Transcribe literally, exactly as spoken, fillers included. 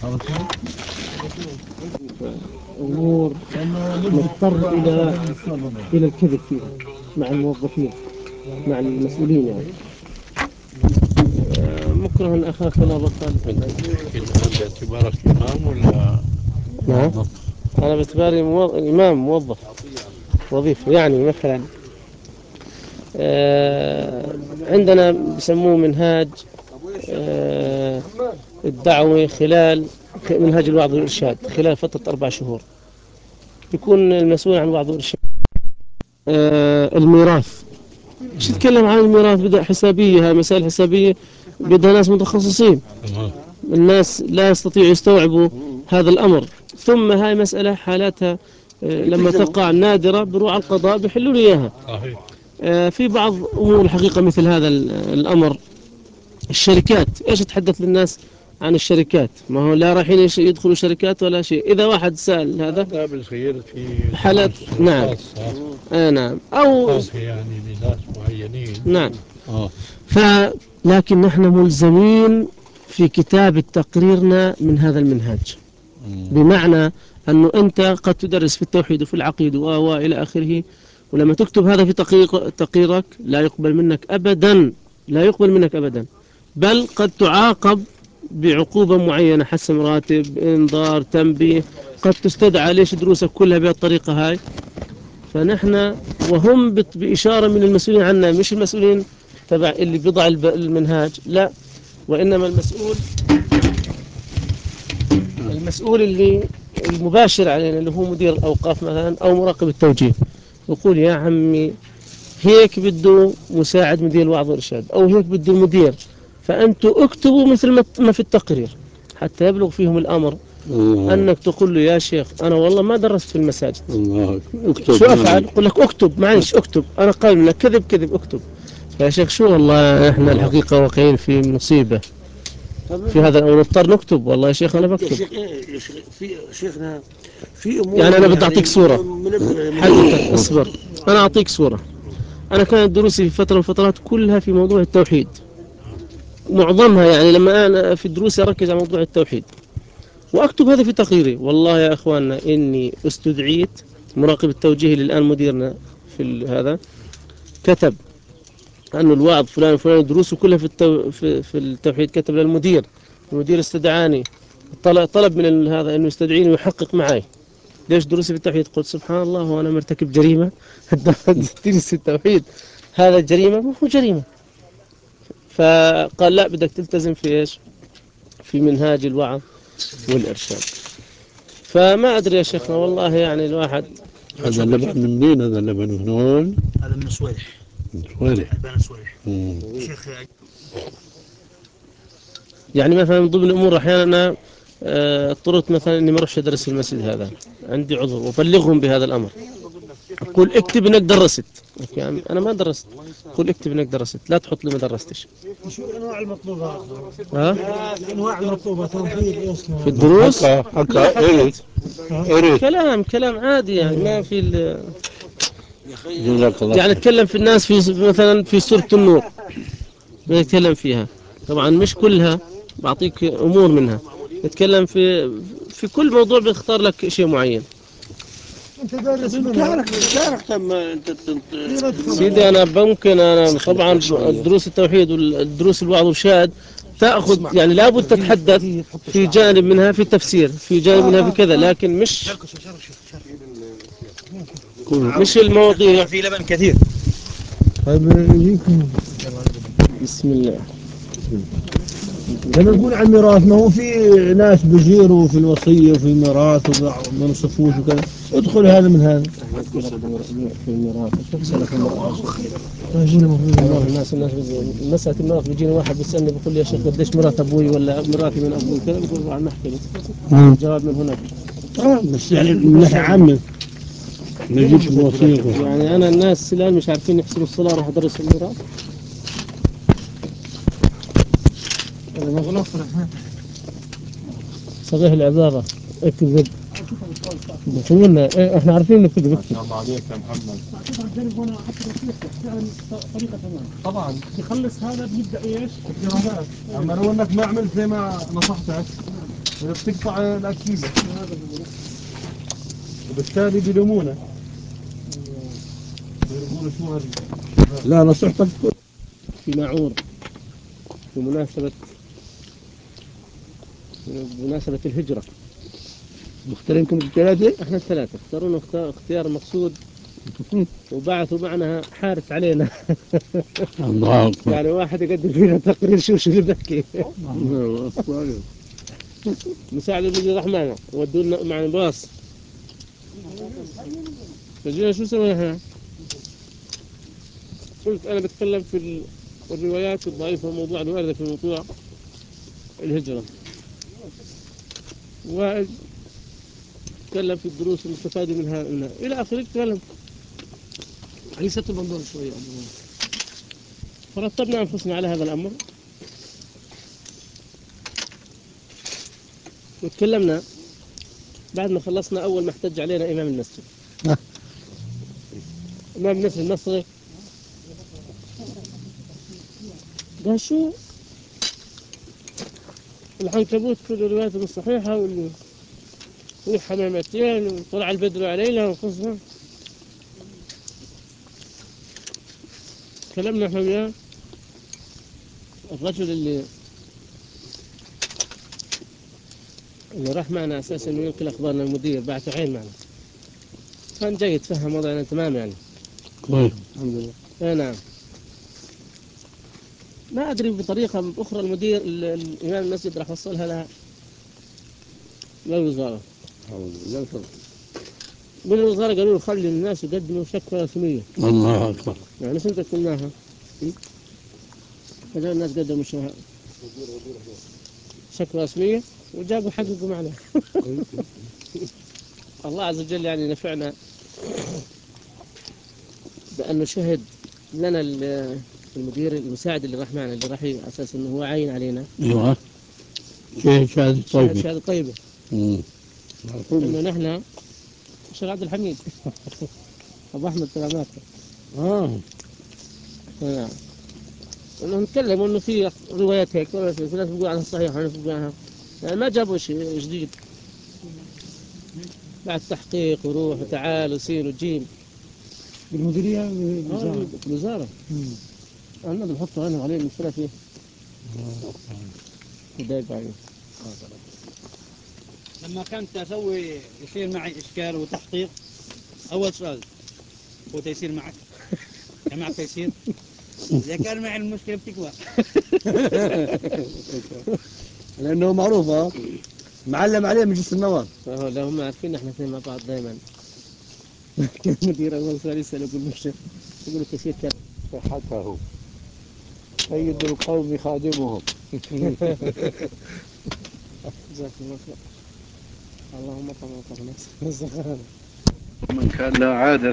أمور نضطر إلى إلى الكذب فيها مع الموظفين مع المسؤولين يعني. مكره أخاك لا بطل. باعتبارك إمام ولا نعم أنا باعتباري موظف إمام موظف وظيفة يعني مثلا آه عندنا بيسموه منهاج آه الدعوة خلال منهاج الوعظ والإرشاد خلال فترة أربع شهور يكون المسؤول عن الوعظ والإرشاد آه الميراث. مش يتكلم عن الميراث بدأ حسابية، هاي مسائل حسابية بدها ناس متخصصين، الناس لا يستطيعوا يستوعبوا هذا الأمر. ثم هاي مسألة حالاتها لما تقع نادرة بروح على القضاء بيحلوا لي إياها. في بعض أمور الحقيقة مثل هذا الأمر. الشركات إيش تحدث للناس عن الشركات؟ ما هو لا رايحين يدخلوا شركات ولا شيء. إذا واحد سأل هذا بالخير في حالات نعم آه نعم أو يعني لناس معينين نعم آه. فلكن نحن ملزمين في كتابة تقريرنا من هذا المنهاج. بمعنى أنه أنت قد تدرس في التوحيد وفي العقيدة وإلى آخره، ولما تكتب هذا في تقريرك لا يقبل منك أبدا، لا يقبل منك أبدا، بل قد تعاقب بعقوبة معينة، حسم راتب، انذار، تنبيه، قد تستدعى. ليش دروسك كلها بهالطريقة هاي؟ فنحن وهم بإشارة من المسؤولين عنا، مش المسؤولين تبع اللي بيضع المنهاج، لا، وإنما المسؤول المسؤول اللي المباشر علينا اللي هو مدير الأوقاف مثلا أو مراقب التوجيه، يقول يا عمي هيك بده مساعد مدير الوعظ والإرشاد أو هيك بده المدير، فأنتوا اكتبوا مثل ما في التقرير حتى يبلغ فيهم الأمر. الله. أنك تقول له يا شيخ أنا والله ما درست في المساجد، الله. شو أفعل؟ يقول لك اكتب، معلش اكتب، أنا قال لك كذب كذب اكتب. يا شيخ شو والله إحنا الحقيقة واقعين في مصيبة في هذا، ونضطر نكتب. والله يا شيخ أنا بكتب. يا شيخ إيه يا شيخ في شيخنا في أمور يعني أنا بدي أعطيك صورة حقيقة. اصبر أنا أعطيك صورة. أنا كانت دروسي في فترة من الفترات كلها في موضوع التوحيد، معظمها يعني لما أنا في دروسي أركز على موضوع التوحيد وأكتب هذا في تقريري. والله يا أخواننا إني استدعيت مراقب التوجيه اللي الآن مديرنا في هذا، كتب أنه الوعظ فلان فلان دروسه كلها في, التو في, في التوحيد، كتب للمدير، المدير استدعاني، طلب, طلب من هذا أنه يستدعيني ويحقق معي ليش دروسي في التوحيد. قلت سبحان الله وأنا مرتكب جريمة تدرس التوحيد هذا جريمة؟ ما هو جريمة. فقال لا بدك تلتزم في إيش؟ في منهاج الوعظ والإرشاد. فما أدري يا شيخنا والله يعني الواحد. هذا اللبن من مين؟ هذا اللبن من هون؟ هذا من صويرح. من صويرح. البان صويرح. شيخ يعني مثلا من ضمن الأمور أحيانا اضطررت مثلا إني ما أروحش أدرس في المسجد هذا، عندي عذر وأبلغهم بهذا الأمر. أقول اكتب إنك درست. يعني أنا ما درست. قل اكتب إنك درست، لا تحط لي ما درستش. شو الأنواع المطلوبة؟ ها؟ الأنواع المطلوبة توحيد إيش في الدروس؟ هكا إيريت إيريت كلام كلام عادي يعني ما في ال... جزاك الله يعني اتكلم في الناس في مثلا في سورة النور بنتكلم فيها، طبعا مش كلها، بعطيك أمور منها. نتكلم في في كل موضوع بيختار لك شيء معين. انت دارس منها لما انت سيدي انا ممكن انا طبعا دروس التوحيد والدروس الوعظ والارشاد تاخذ يعني لابد تتحدث في جانب منها في التفسير، في جانب منها في كذا، لكن مش مش المواضيع في لبن كثير. طيب بسم الله. لما نقول عن الميراث ما هو في ناس بيجيروا في الوصية وفي الميراث وما ينصفوش وكذا، ادخل هذا من هذا في الميراث الناس الناس مسألة الميراث بيجينا واحد بيسألني بيقول لي يا شيخ قديش ميراث أبوي ولا ميراثي من أبوي كذا، بقول عم نحكي الجواب من هناك. اه بس يعني من ناحية عامة ما يجيش الوصية. يعني أنا الناس الآن مش عارفين يحسبوا الصلاة راح أدرس الميراث. صحيح العبارة اكذب بقولنا احنا عارفين انك تكذب. الله عليك يا محمد. طريقة تمام طبعا يخلص هذا بنبدا ايش؟ الجوابات. اما لو انك ما عملت زي ما نصحتك بتقطع الأكيلة وبالتالي بيلومونه بيلومونه شو هذي. لا نصيحتك في معور بمناسبة بمناسبة الهجرة. مختارينكم الثلاثة؟ احنا الثلاثة اختارونا اختار اختيار مقصود وبعثوا معنا حارس علينا. الله أكبر. يعني واحد يقدم فينا تقرير شو شو اللي بحكي. مساعد المدير راح معنا ودوا لنا معنا باص. فجينا شو سوينا احنا؟ قلت انا بتكلم في الروايات الضعيفة والموضوع الواردة في موضوع الهجرة، وتكلم في الدروس المستفادة منها, منها. إلى آخره. تكلم ليست المنظور شوية. فرتبنا أنفسنا على هذا الأمر وتكلمنا. بعد ما خلصنا أول ما احتج علينا إمام المسجد. إمام المسجد المصري قال شو العنكبوت كل الروايات الصحيحة واللي حمامتين وطلع البدر علينا وقصنا. كلمنا احنا وياه. الرجل اللي اللي راح معنا اساسا انه ينقل اخبارنا المدير بعث عين معنا، كان جيد فهم وضعنا تمام يعني. كويس. الحمد لله. اي نعم. ما ادري بطريقه اخرى المدير الامام المسجد راح وصلها لها للوزاره. من الوزاره قالوا له خلي الناس يقدموا شكوى رسميه. الله أكبر. يعني سنت قلناها فجاء الناس قدموا شكوى رسميه وجابوا حققوا معنا. الله عز وجل يعني نفعنا بأنه شهد لنا المدير المساعد اللي راح معنا اللي راح على أساس أنه هو عاين علينا. أيوه. شهادة شهادة طيبة. شهادة طيبة. امم. إنه نحن شيخ عبد الحميد أبو أحمد سلامات. آه. نعم. إنه نتكلم إنه في روايات هيك في ناس بيقول عنها صحيح وناس بيقول عنها يعني ما جابوا شيء جديد. بعد تحقيق وروح وتعال وسين وجيم بالمديرية بالوزارة. بالوزارة. أنا بنحطه أنا عليه المشكلة فيه. دايب عليه. لما كنت أسوي يصير معي إشكال وتحقيق، أول سؤال هو تيسير معك؟ كان معك تيسير؟ إذا كان معي المشكلة بتكبر. لأنه معروفة معلم عليه مجلس النواب. لا هم عارفين احنا اثنين مع بعض دائما. كان مدير أول سؤال يسأل يقول مش يقول التيسير كان صحته سيد القوم خادمهم. جزاك الله خير. اللهم طمع طمع. من كان لا عادة